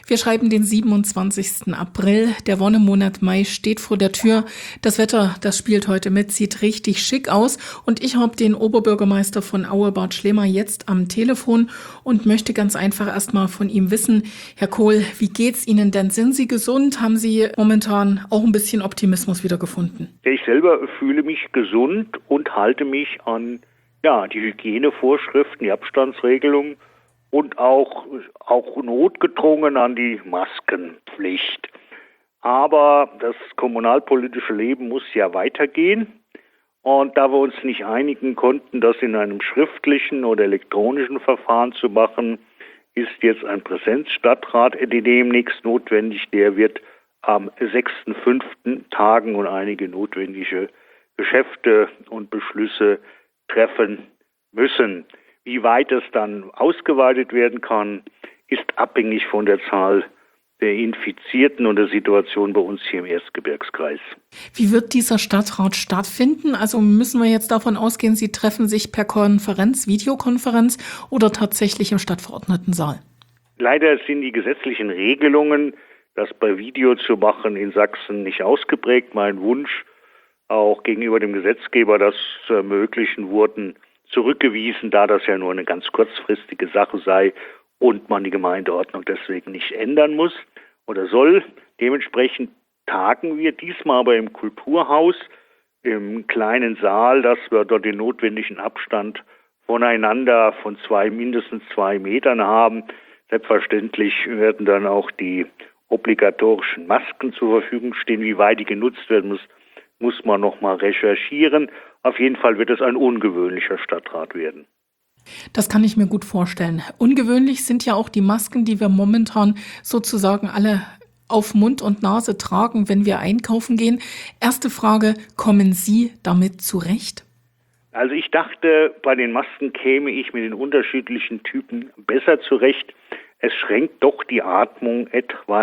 Wir schreiben den 27. April. Der Wonnemonat Mai steht vor der Tür. Das Wetter, das spielt heute mit, sieht richtig schick aus. Und ich habe den Oberbürgermeister von Aue, Bart Schlemer, jetzt am Telefon und möchte ganz einfach erstmal von ihm wissen, Herr Kohl, wie geht's Ihnen denn? Sind Sie gesund? Haben Sie momentan auch ein bisschen Optimismus wiedergefunden? Ich selber fühle mich gesund und halte mich an die Hygienevorschriften, die Abstandsregelung und auch notgedrungen an die Maskenpflicht. Aber das kommunalpolitische Leben muss ja weitergehen. Und da wir uns nicht einigen konnten, das in einem schriftlichen oder elektronischen Verfahren zu machen, ist jetzt ein Präsenzstadtrat demnächst notwendig. Der wird am 6.5. tagen und einige notwendige Geschäfte und Beschlüsse treffen müssen. Wie weit es dann ausgeweitet werden kann, ist abhängig von der Zahl der Infizierten und der Situation bei uns hier im Erzgebirgskreis. Wie wird dieser Stadtrat stattfinden? Also müssen wir jetzt davon ausgehen, Sie treffen sich per Konferenz, Videokonferenz oder tatsächlich im Stadtverordnetensaal? Leider sind die gesetzlichen Regelungen, das bei Video zu machen, in Sachsen nicht ausgeprägt. Mein Wunsch auch gegenüber dem Gesetzgeber, das zu ermöglichen, wurden zurückgewiesen, da das ja nur eine ganz kurzfristige Sache sei und man die Gemeindeordnung deswegen nicht ändern muss oder soll. Dementsprechend tagen wir diesmal aber im Kulturhaus, im kleinen Saal, dass wir dort den notwendigen Abstand voneinander von mindestens 2 Metern haben. Selbstverständlich werden dann auch die obligatorischen Masken zur Verfügung stehen. Wie weit die genutzt werden muss man noch mal recherchieren. Auf jeden Fall wird es ein ungewöhnlicher Stadtrat werden. Das kann ich mir gut vorstellen. Ungewöhnlich sind ja auch die Masken, die wir momentan sozusagen alle auf Mund und Nase tragen, wenn wir einkaufen gehen. Erste Frage, kommen Sie damit zurecht? Also ich dachte, bei den Masken käme ich mit den unterschiedlichen Typen besser zurecht. Es schränkt doch die Atmung etwas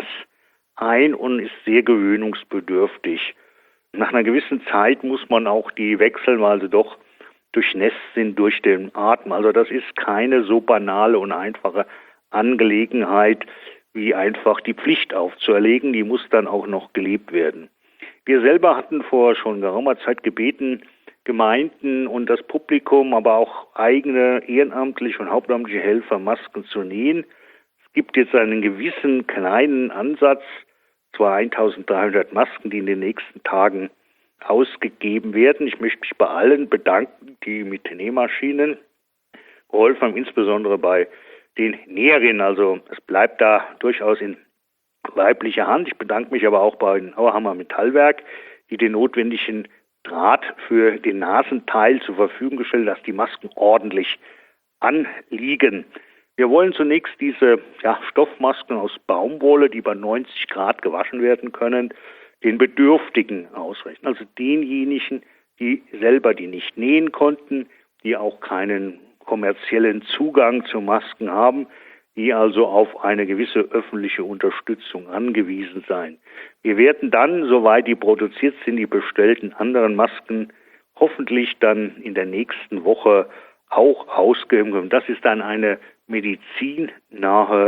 ein und ist sehr gewöhnungsbedürftig. Nach einer gewissen Zeit muss man auch die wechseln, weil sie doch durchnässt sind durch den Atem. Also das ist keine so banale und einfache Angelegenheit, wie einfach die Pflicht aufzuerlegen. Die muss dann auch noch gelebt werden. Wir selber hatten vor schon geraumer Zeit gebeten, Gemeinden und das Publikum, aber auch eigene ehrenamtliche und hauptamtliche Helfer Masken zu nähen. Es gibt jetzt einen gewissen kleinen Ansatz, zwar 1.300 Masken, die in den nächsten Tagen ausgegeben werden. Ich möchte mich bei allen bedanken, die mit Nähmaschinen geholfen haben, insbesondere bei den Näherinnen. Also es bleibt da durchaus in weiblicher Hand. Ich bedanke mich aber auch bei den Auerhammer Metallwerk, die den notwendigen Draht für den Nasenteil zur Verfügung gestellt, dass die Masken ordentlich anliegen. Wir wollen zunächst diese Stoffmasken aus Baumwolle, die bei 90 Grad gewaschen werden können, den Bedürftigen ausreichen. Also denjenigen, die nicht nähen konnten, die auch keinen kommerziellen Zugang zu Masken haben, die also auf eine gewisse öffentliche Unterstützung angewiesen seien. Wir werden dann, soweit die produziert sind, die bestellten anderen Masken hoffentlich dann in der nächsten Woche auch ausgeben können. Das ist dann eine medizinnahe,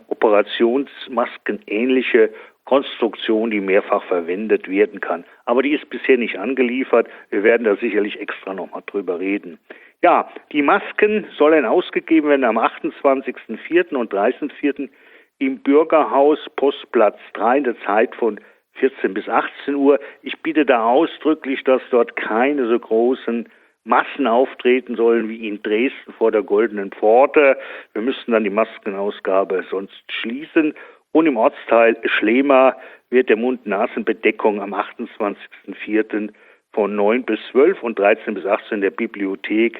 operationsmaskenähnliche Konstruktion, die mehrfach verwendet werden kann. Aber die ist bisher nicht angeliefert. Wir werden da sicherlich extra nochmal drüber reden. Ja, die Masken sollen ausgegeben werden am 28.04. und 30.04. im Bürgerhaus Postplatz 3 in der Zeit von 14 bis 18 Uhr. Ich bitte da ausdrücklich, dass dort keine so großen Massen auftreten sollen wie in Dresden vor der Goldenen Pforte. Wir müssten dann die Maskenausgabe sonst schließen. Und im Ortsteil Schlema wird der Mund-Nasen-Bedeckung am 28.04. von 9 bis 12 und 13 bis 18 in der Bibliothek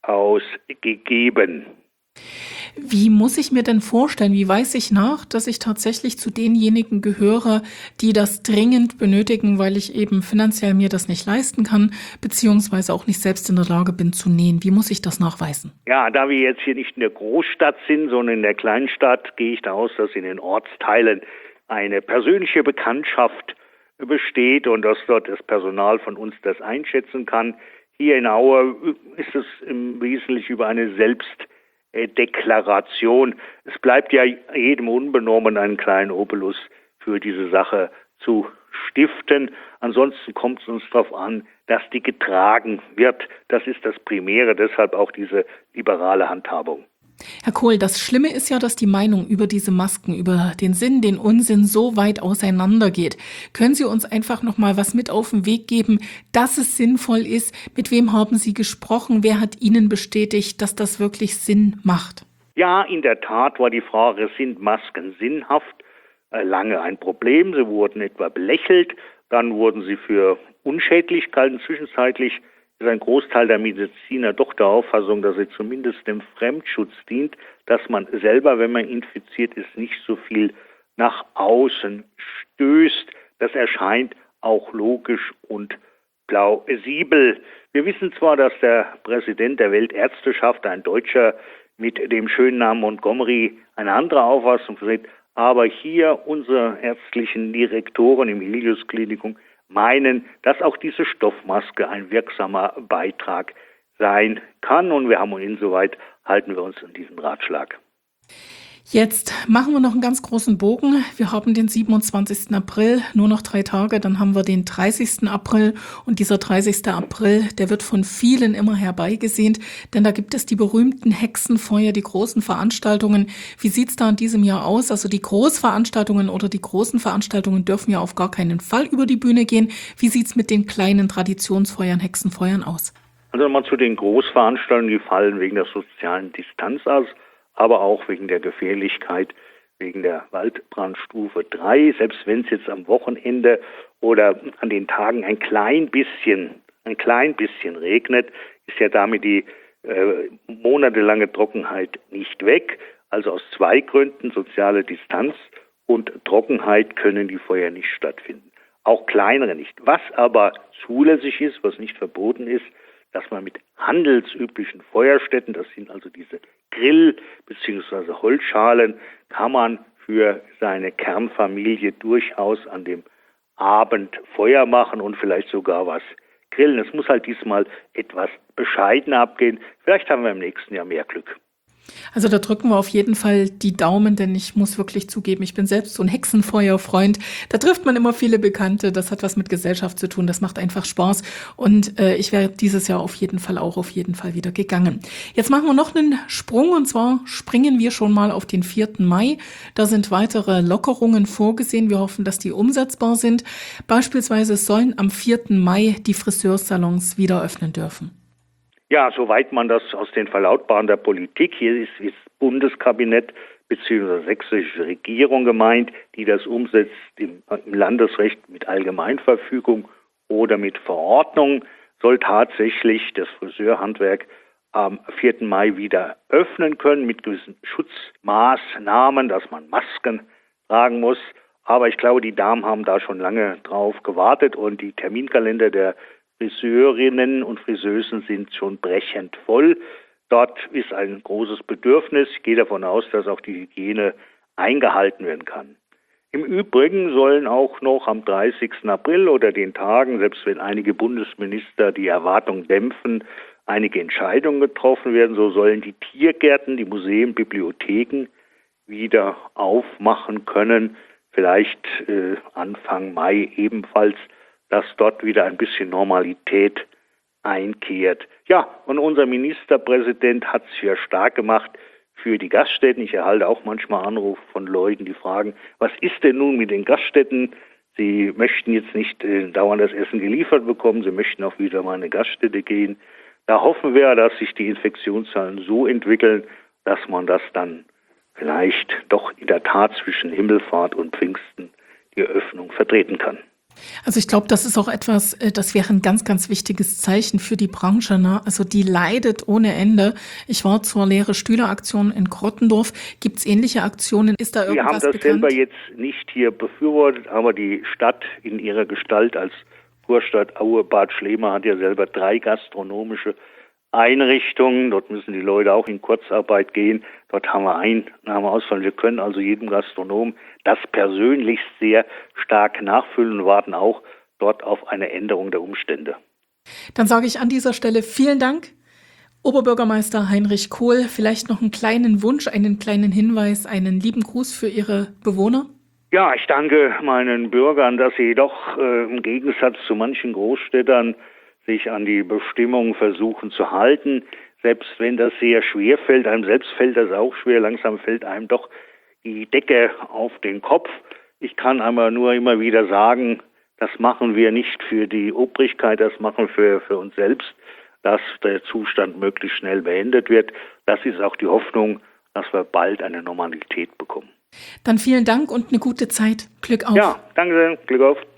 ausgegeben. Wie muss ich mir denn vorstellen, wie weiß ich nach, dass ich tatsächlich zu denjenigen gehöre, die das dringend benötigen, weil ich eben finanziell mir das nicht leisten kann, beziehungsweise auch nicht selbst in der Lage bin zu nähen? Wie muss ich das nachweisen? Ja, da wir jetzt hier nicht in der Großstadt sind, sondern in der Kleinstadt, gehe ich davon aus, dass in den Ortsteilen eine persönliche Bekanntschaft besteht und dass dort das Personal von uns das einschätzen kann. Hier in Aue ist es im Wesentlichen über eine Deklaration. Es bleibt ja jedem unbenommen, einen kleinen Obolus für diese Sache zu stiften. Ansonsten kommt es uns darauf an, dass die getragen wird. Das ist das Primäre, deshalb auch diese liberale Handhabung. Herr Kohl, das Schlimme ist ja, dass die Meinung über diese Masken, über den Sinn, den Unsinn so weit auseinandergeht. Können Sie uns einfach noch mal was mit auf den Weg geben, dass es sinnvoll ist? Mit wem haben Sie gesprochen? Wer hat Ihnen bestätigt, dass das wirklich Sinn macht? Ja, in der Tat war die Frage, sind Masken sinnhaft? Lange ein Problem. Sie wurden etwa belächelt, dann wurden sie für unschädlich gehalten. Zwischenzeitlich ist ein Großteil der Mediziner doch der Auffassung, dass sie zumindest dem Fremdschutz dient, dass man selber, wenn man infiziert ist, nicht so viel nach außen stößt. Das erscheint auch logisch und plausibel. Wir wissen zwar, dass der Präsident der Weltärzteschaft, ein Deutscher mit dem schönen Namen Montgomery, eine andere Auffassung vertritt, aber hier unsere ärztlichen Direktoren im Helios-Klinikum meinen, dass auch diese Stoffmaske ein wirksamer Beitrag sein kann. Und wir haben insoweit halten wir uns an diesen Ratschlag. Jetzt machen wir noch einen ganz großen Bogen. Wir haben den 27. April, nur noch 3 Tage, dann haben wir den 30. April und dieser 30. April, der wird von vielen immer herbeigesehnt, denn da gibt es die berühmten Hexenfeuer, die großen Veranstaltungen. Wie sieht's da in diesem Jahr aus? Also die Großveranstaltungen oder die großen Veranstaltungen dürfen ja auf gar keinen Fall über die Bühne gehen. Wie sieht's mit den kleinen Traditionsfeuern, Hexenfeuern aus? Also mal zu den Großveranstaltungen, die fallen wegen der sozialen Distanz aus, aber auch wegen der Gefährlichkeit, wegen der Waldbrandstufe 3. Selbst wenn es jetzt am Wochenende oder an den Tagen ein klein bisschen regnet, ist ja damit die monatelange Trockenheit nicht weg. Also aus 2 Gründen, soziale Distanz und Trockenheit, können die Feuer nicht stattfinden. Auch kleinere nicht. Was aber zulässig ist, was nicht verboten ist, dass man mit handelsüblichen Feuerstätten, das sind also diese Grill- bzw. Holzschalen, kann man für seine Kernfamilie durchaus an dem Abend Feuer machen und vielleicht sogar was grillen. Es muss halt diesmal etwas bescheidener abgehen. Vielleicht haben wir im nächsten Jahr mehr Glück. Also da drücken wir auf jeden Fall die Daumen, denn ich muss wirklich zugeben, ich bin selbst so ein Hexenfeuerfreund. Da trifft man immer viele Bekannte, das hat was mit Gesellschaft zu tun, das macht einfach Spaß und ich wäre dieses Jahr auf jeden Fall wieder gegangen. Jetzt machen wir noch einen Sprung und zwar springen wir schon mal auf den 4. Mai. Da sind weitere Lockerungen vorgesehen. Wir hoffen, dass die umsetzbar sind. Beispielsweise sollen am 4. Mai die Friseursalons wieder öffnen dürfen. Ja, soweit man das aus den Verlautbarungen der Politik, hier ist das Bundeskabinett bzw. sächsische Regierung gemeint, die das umsetzt im Landesrecht mit Allgemeinverfügung oder mit Verordnung, soll tatsächlich das Friseurhandwerk am 4. Mai wieder öffnen können mit gewissen Schutzmaßnahmen, dass man Masken tragen muss. Aber ich glaube, die Damen haben da schon lange drauf gewartet und die Terminkalender der Friseurinnen und Friseusen sind schon brechend voll. Dort ist ein großes Bedürfnis. Ich gehe davon aus, dass auch die Hygiene eingehalten werden kann. Im Übrigen sollen auch noch am 30. April oder den Tagen, selbst wenn einige Bundesminister die Erwartung dämpfen, einige Entscheidungen getroffen werden. So sollen die Tiergärten, die Museen, Bibliotheken wieder aufmachen können. Vielleicht Anfang Mai ebenfalls, dass dort wieder ein bisschen Normalität einkehrt. Ja, und unser Ministerpräsident hat sich ja stark gemacht für die Gaststätten. Ich erhalte auch manchmal Anrufe von Leuten, die fragen, was ist denn nun mit den Gaststätten? Sie möchten jetzt nicht dauernd das Essen geliefert bekommen, sie möchten auch wieder mal in eine Gaststätte gehen. Da hoffen wir, dass sich die Infektionszahlen so entwickeln, dass man das dann vielleicht doch in der Tat zwischen Himmelfahrt und Pfingsten die Öffnung vertreten kann. Also ich glaube, das ist auch etwas, das wäre ein ganz, ganz wichtiges Zeichen für die Branche, ne? Also die leidet ohne Ende. Ich war zur leere Stühle-Aktion in Krottendorf. Gibt es ähnliche Aktionen? Ist da irgendwas bekannt? Wir haben das selber jetzt nicht hier befürwortet, aber die Stadt in ihrer Gestalt als Kurstadt Aue-Bad Schlema hat ja selber 3 gastronomische Einrichtungen. Dort müssen die Leute auch in Kurzarbeit gehen. Dort haben wir Einnahmeausfall. Wir können also jedem Gastronom das persönlich sehr stark nachfüllen und warten auch dort auf eine Änderung der Umstände. Dann sage ich an dieser Stelle vielen Dank Oberbürgermeister Heinrich Kohl, vielleicht noch einen kleinen Wunsch, einen kleinen Hinweis, einen lieben Gruß für Ihre Bewohner? Ja, ich danke meinen Bürgern, dass sie doch im Gegensatz zu manchen Großstädtern sich an die Bestimmungen versuchen zu halten. Selbst wenn das sehr schwer fällt, einem selbst fällt das auch schwer, langsam fällt einem doch die Decke auf den Kopf. Ich kann aber nur immer wieder sagen, das machen wir nicht für die Obrigkeit, das machen wir für uns selbst, dass der Zustand möglichst schnell beendet wird. Das ist auch die Hoffnung, dass wir bald eine Normalität bekommen. Dann vielen Dank und eine gute Zeit. Glück auf. Ja, danke sehr. Glück auf.